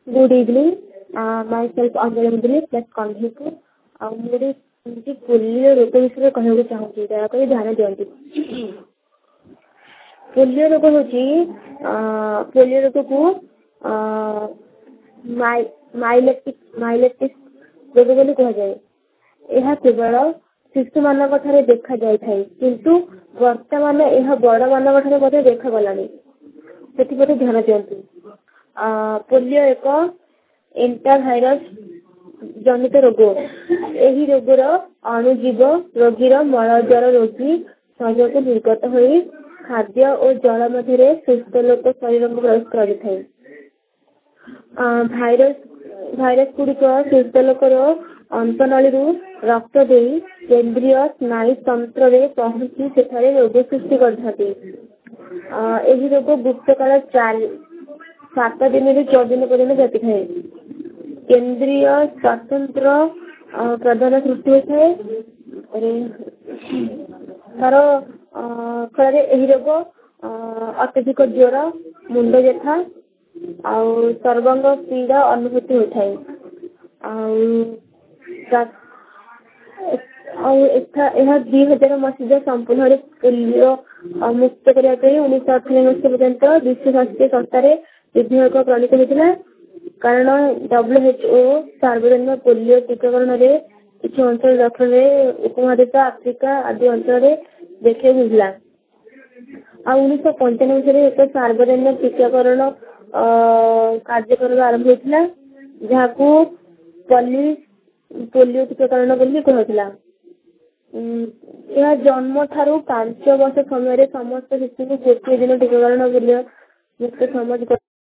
Good evening. Myself Anjali Mudali plus Conviku. मुझे polio रोग विषय कहूँ चाहूँगी दयाकोरी ध्यान दियंतु। पोलियो रोग होची पोलियो रोग को माइलेटिस रोग बोली कह जाए। यह केवल शिशु मानक ठारे देखा जाय थाई किंतु वर्तमान यह बड़ मानक ठारे मध्ये देखा गलानी सेति प्रति ध्यान दियंतु। पोलियो एक एंटाभाइरस जनित रोग। यही रोगर अणुजीव रोगीर मलद्वार रोगी शरीर को निर्गत होई खाद्य और जल मध्य सुस्थ लोक शरीर को प्रवेश कर भाइरस गुड़िक सुस्थ लोकर अंतनली रक्त दे केन्द्रीय स्नायु तंत्र में पहुंची सेठारे रोग सृष्टि करथाती। यही रोग गुप्त काल 7 दिन ରୁ 14 दिन पर्यंत जाति थाए। केन्द्रीय स्वतंत्र प्रधान सृष्टि होता है तार फल यही रोग अत्यधिक ज्वर मुंड व्यथा सर्वांग पीड़ा अनुभूति होता है। यह 2000 मसीहा संपूर्ण पोलियो मुक्त करने 1998 मसीहा पर्यंत विश्व स्वास्थ्य संस्था विधेयक प्रणीत होता। कारण WHO सार्वजनिक पोलियो टीकाकरण में किसी अंचल दखल उपमहादेश आफ्रिका आदि अंचल देखे मिलला। 1995 में एक सार्वजनिक टीकाकरण कार्यक्रम आरंभ होता जहाँ को पोलियो टीकाकरण बोली कहला। यह जन्म ठारू 5 वर्ष समय समस्त शिशु को गोटे दिन टीकाकरण पोलियो मुक्त समाज